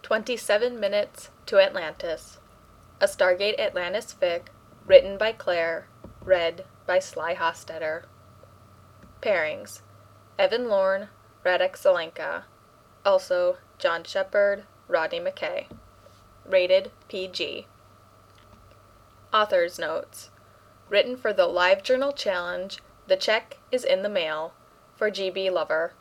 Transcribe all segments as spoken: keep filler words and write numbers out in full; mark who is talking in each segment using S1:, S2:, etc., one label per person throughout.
S1: twenty-seven Minutes to Atlantis. A Stargate Atlantis fic, written by Claire, read by Sly Hostetter. Pairings: Evan Lorne, Radek Zelenka. Also, John Shepard, Rodney McKay. Rated P G. Author's Notes. Written for the LiveJournal Challenge, the check is in the mail, for G B Lover.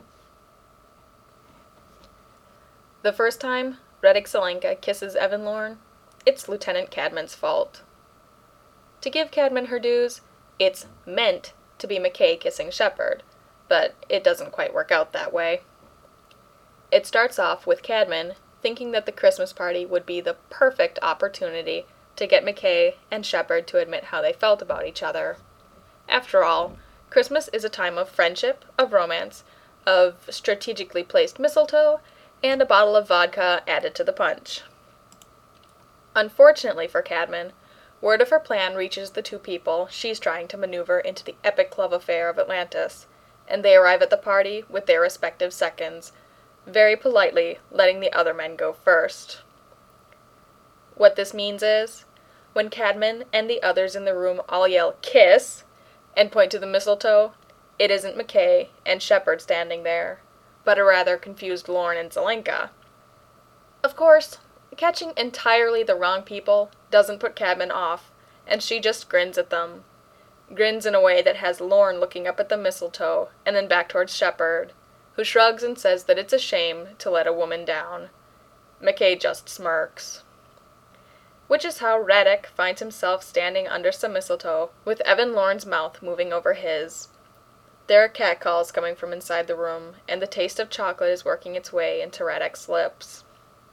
S1: The first time Radek Zelenka kisses Evan Lorne, it's Lieutenant Cadman's fault. To give Cadman her dues, it's meant to be McKay kissing Shepard, but it doesn't quite work out that way. It starts off with Cadman thinking that the Christmas party would be the perfect opportunity to get McKay and Shepard to admit how they felt about each other. After all, Christmas is a time of friendship, of romance, of strategically placed mistletoe, and a bottle of vodka added to the punch. Unfortunately for Cadman, word of her plan reaches the two people she's trying to maneuver into the epic love affair of Atlantis, and they arrive at the party with their respective seconds, very politely letting the other men go first. What this means is, when Cadman and the others in the room all yell, "Kiss!" and point to the mistletoe, it isn't McKay and Shepard standing there, but a rather confused Lorne and Zelenka. Of course, catching entirely the wrong people doesn't put Cadman off, and she just grins at them. Grins in a way that has Lorne looking up at the mistletoe, and then back towards Shepard, who shrugs and says that it's a shame to let a woman down. McKay just smirks. Which is how Radek finds himself standing under some mistletoe, with Evan Lorne's mouth moving over his. There are catcalls coming from inside the room, and the taste of chocolate is working its way into Radek's lips.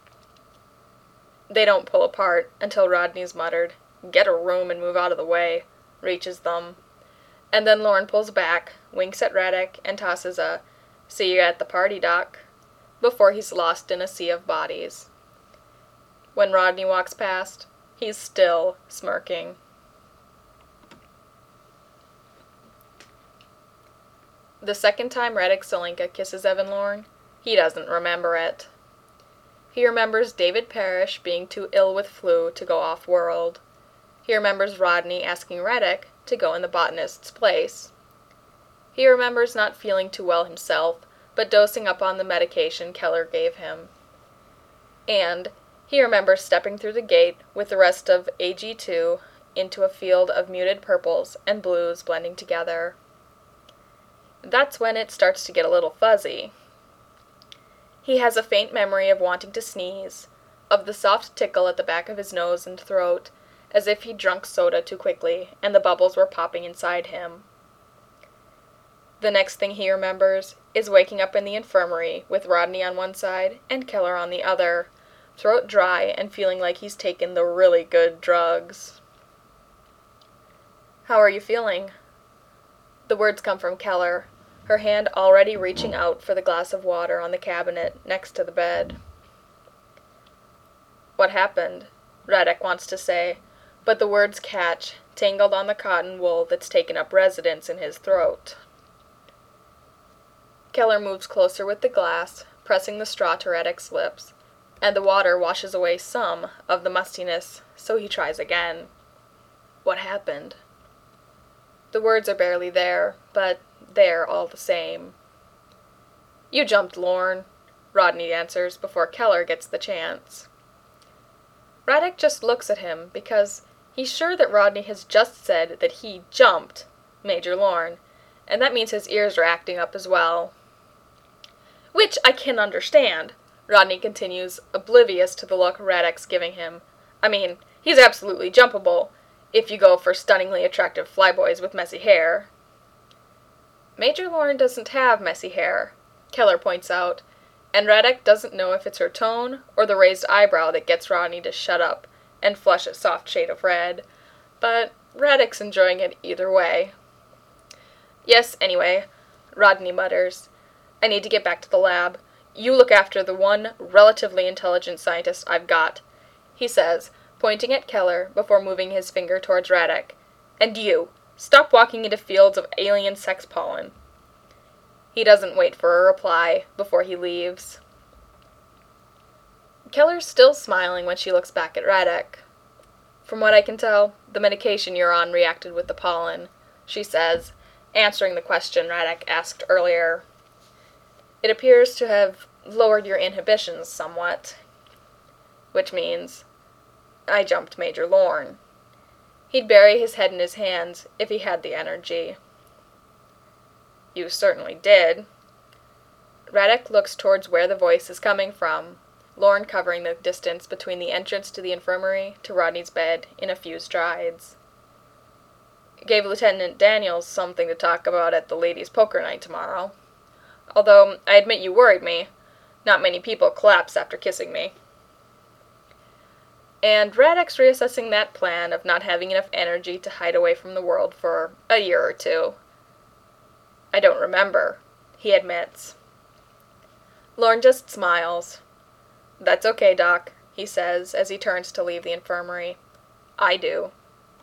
S1: They don't pull apart until Rodney's muttered, "Get a room and move out of the way," reaches them. And then Lorne pulls back, winks at Radek, and tosses a, "See you at the party, Doc," before he's lost in a sea of bodies. When Rodney walks past, he's still smirking. The second time Radek Zelenka kisses Evan Lorne, he doesn't remember it. He remembers David Parrish being too ill with flu to go off-world. He remembers Rodney asking Radek to go in the botanist's place. He remembers not feeling too well himself, but dosing up on the medication Keller gave him. And he remembers stepping through the gate with the rest of A G two into a field of muted purples and blues blending together. That's when it starts to get a little fuzzy. He has a faint memory of wanting to sneeze, of the soft tickle at the back of his nose and throat, as if he'd drunk soda too quickly and the bubbles were popping inside him. The next thing he remembers is waking up in the infirmary with Rodney on one side and Keller on the other, throat dry and feeling like he's taken the really good drugs. "How are you feeling?" The words come from Keller, her hand already reaching out for the glass of water on the cabinet next to the bed. "What happened?" Radek wants to say, but the words catch, tangled on the cotton wool that's taken up residence in his throat. Keller moves closer with the glass, pressing the straw to Radek's lips, and the water washes away some of the mustiness, so he tries again. "What happened?" The words are barely there, but there all the same. "You jumped, Lorne," Rodney answers before Keller gets the chance. Radek just looks at him because he's sure that Rodney has just said that he jumped Major Lorne, and that means his ears are acting up as well. "Which I can understand," Rodney continues, oblivious to the look Radek's giving him. "I mean, he's absolutely jumpable, if you go for stunningly attractive flyboys with messy hair." Major Lorne doesn't have messy hair, Keller points out, and Radek doesn't know if it's her tone or the raised eyebrow that gets Rodney to shut up and flush a soft shade of red, but Radek's enjoying it either way. "Yes, anyway," Rodney mutters. "I need to get back to the lab. You look after the one relatively intelligent scientist I've got," he says, pointing at Keller before moving his finger towards Radek. "And you, stop walking into fields of alien sex pollen." He doesn't wait for a reply before he leaves. Keller's still smiling when she looks back at Radek. "From what I can tell, the medication you're on reacted with the pollen," she says, answering the question Radek asked earlier. "It appears to have lowered your inhibitions somewhat." Which means, I jumped Major Lorne. He'd bury his head in his hands if he had the energy. "You certainly did." Radek looks towards where the voice is coming from, Lorne covering the distance between the entrance to the infirmary to Rodney's bed in a few strides. "Gave Lieutenant Daniels something to talk about at the ladies' poker night tomorrow. Although, I admit you worried me. Not many people collapse after kissing me." And Radek's reassessing that plan of not having enough energy to hide away from the world for a year or two. "I don't remember," he admits. Lorne just smiles. "That's okay, Doc," he says as he turns to leave the infirmary. "I do."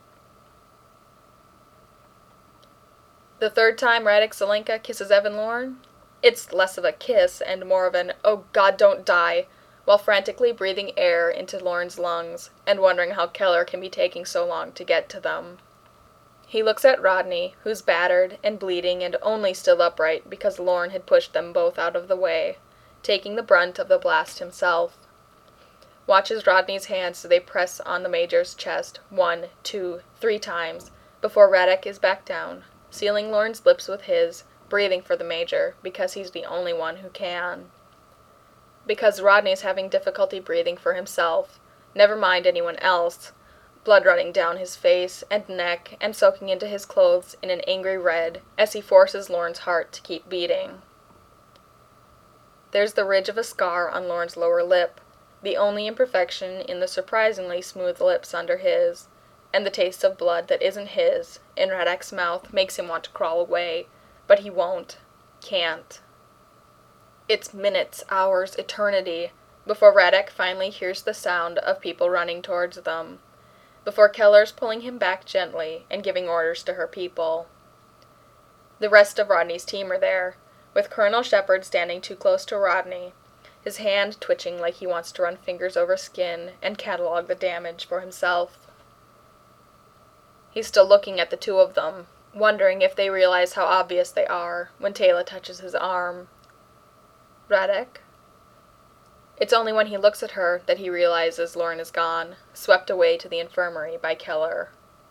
S1: The third time Radek Zelenka kisses Evan Lorne, it's less of a kiss and more of an "oh God, don't die," while frantically breathing air into Lorne's lungs and wondering how Keller can be taking so long to get to them. He looks at Rodney, who's battered and bleeding and only still upright because Lorne had pushed them both out of the way, taking the brunt of the blast himself. Watches Rodney's hands as they press on the Major's chest one, two, three times before Radek is back down, sealing Lorne's lips with his, breathing for the Major because he's the only one who can. Because Rodney's having difficulty breathing for himself, never mind anyone else, blood running down his face and neck and soaking into his clothes in an angry red as he forces Lorne's heart to keep beating. There's the ridge of a scar on Lorne's lower lip, the only imperfection in the surprisingly smooth lips under his, and the taste of blood that isn't his in Radek's mouth makes him want to crawl away, but he won't, can't. It's minutes, hours, eternity, before Radek finally hears the sound of people running towards them, before Keller's pulling him back gently and giving orders to her people. The rest of Rodney's team are there, with Colonel Shepard standing too close to Rodney, his hand twitching like he wants to run fingers over skin and catalog the damage for himself. He's still looking at the two of them, wondering if they realize how obvious they are when Taylor touches his arm. "Radek?" It's only when he looks at her that he realizes Lorne is gone, swept away to the infirmary by Keller.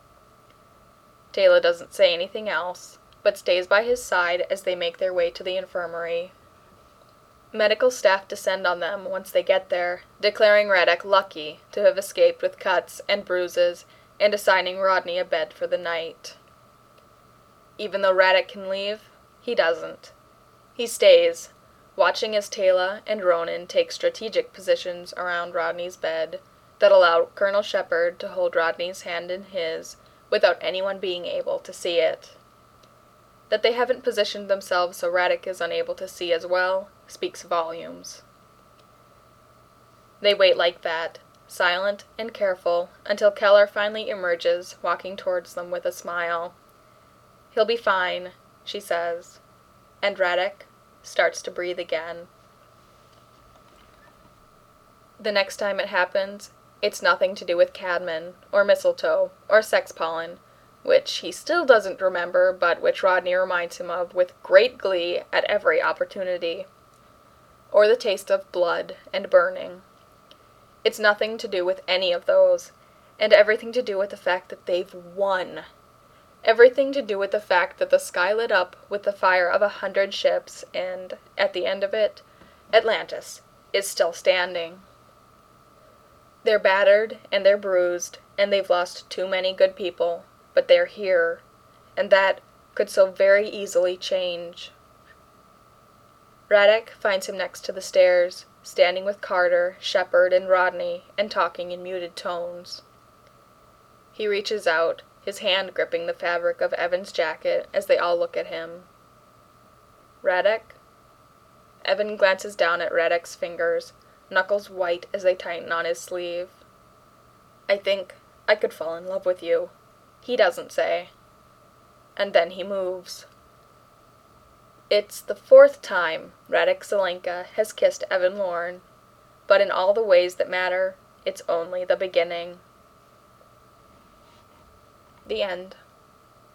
S1: Taylor doesn't say anything else, but stays by his side as they make their way to the infirmary. Medical staff descend on them once they get there, declaring Radek lucky to have escaped with cuts and bruises and assigning Rodney a bed for the night. Even though Radek can leave, he doesn't. He stays, watching as Taylor and Ronan take strategic positions around Rodney's bed that allow Colonel Shepard to hold Rodney's hand in his without anyone being able to see it. That they haven't positioned themselves so Radek is unable to see as well speaks volumes. They wait like that, silent and careful, until Keller finally emerges, walking towards them with a smile. "He'll be fine," she says, and Radek starts to breathe again. The next time it happens, it's nothing to do with Cadman, or mistletoe, or sex pollen, which he still doesn't remember, but which Rodney reminds him of with great glee at every opportunity, or the taste of blood and burning. It's nothing to do with any of those, and everything to do with the fact that they've won. Everything to do with the fact that the sky lit up with the fire of a hundred ships, and, at the end of it, Atlantis is still standing. They're battered, and they're bruised, and they've lost too many good people, but they're here, and that could so very easily change. Radek finds him next to the stairs, standing with Carter, Shepard, and Rodney, and talking in muted tones. He reaches out, his hand gripping the fabric of Evan's jacket as they all look at him. "Radek?" Evan glances down at Radek's fingers, knuckles white as they tighten on his sleeve. "I think I could fall in love with you," he doesn't say. And then he moves. It's the fourth time Radek Zelenka has kissed Evan Lorne, but in all the ways that matter, it's only the beginning. The end.